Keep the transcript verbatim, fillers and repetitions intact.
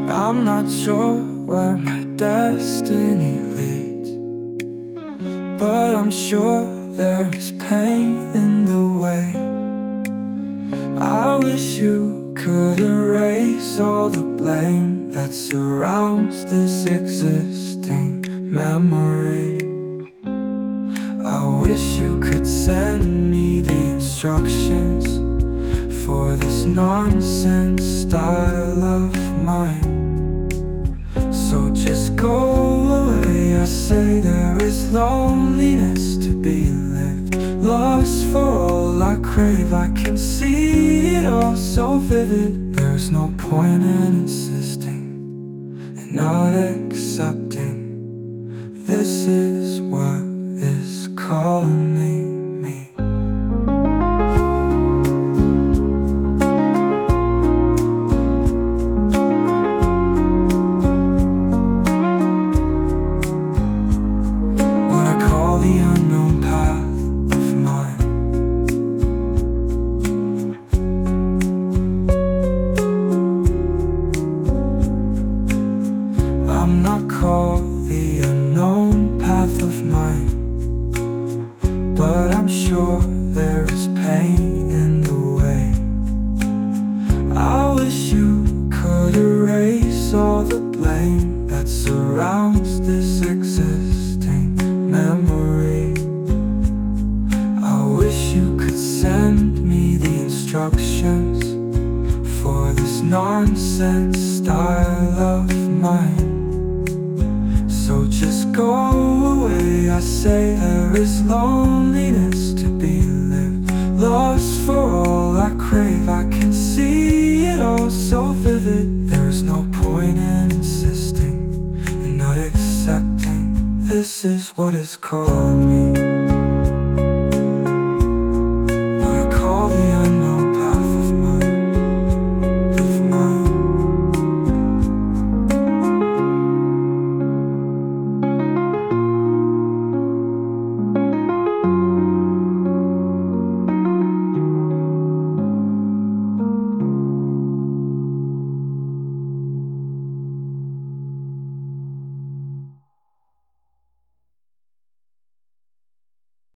I'm not sure where my destiny leads, but I'm sure there is pain in the way. I wish you could erase all the blame that surrounds this existing memory. I wish you could send me the instructions for this nonsense style of mine. So just go away, I say. There is loneliness to be lived, lost for all I crave. I can see it all so vivid. There's no point in insisting and not accepting. This is what is calling me. The unknown path of mine. I'm not called the unknown path of mine, but I'm sure there is pain in the way. I wish you could erase all the blame that surrounds this existing memory. I wish you could send me the instructions for this nonsense style of mine. So just go away, I say. There is loneliness to be lived, lost for all I crave. I can see it all so vivid. There is no point in insisting and not accepting. This is what is calling me.